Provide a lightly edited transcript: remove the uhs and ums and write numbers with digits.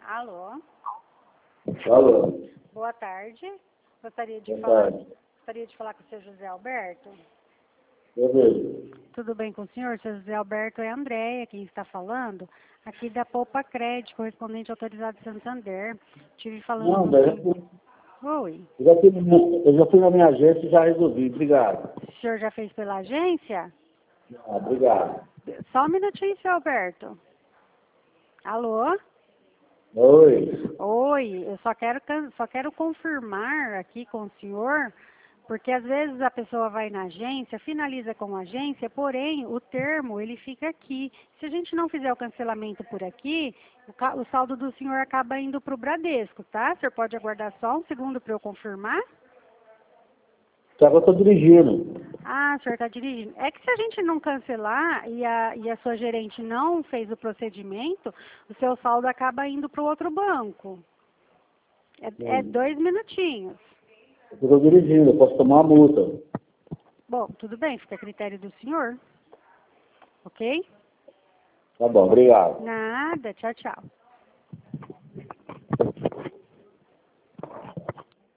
Alô? Alô? Boa tarde. Gostaria de falar com o seu José Alberto. Eu vejo. Tudo bem com o senhor? Seu José Alberto é a Andréia, quem está falando, aqui da Poupa Crédito, correspondente autorizado de Santander. Estive falando Não, com o velho. senhor. Oi. Eu já fui na minha agência e já resolvi. Obrigado. O senhor já fez pela agência? Obrigado. Só um minutinho, seu Alberto. Alô? Oi. Oi, eu só quero confirmar aqui com o senhor, porque às vezes a pessoa vai na agência, finaliza com a agência, porém o termo ele fica aqui. Se a gente não fizer o cancelamento por aqui, o saldo do senhor acaba indo para o Bradesco, tá? O senhor pode aguardar só um segundo para eu confirmar? Só que eu estou dirigindo. Ah, o senhor está dirigindo. É que se a gente não cancelar e a sua gerente não fez o procedimento, o seu saldo acaba indo para o outro banco. É 2 minutinhos. Eu estou dirigindo, eu posso tomar uma multa. Bom, tudo bem, fica a critério do senhor. Ok? Tá bom, obrigado. Nada, tchau, tchau.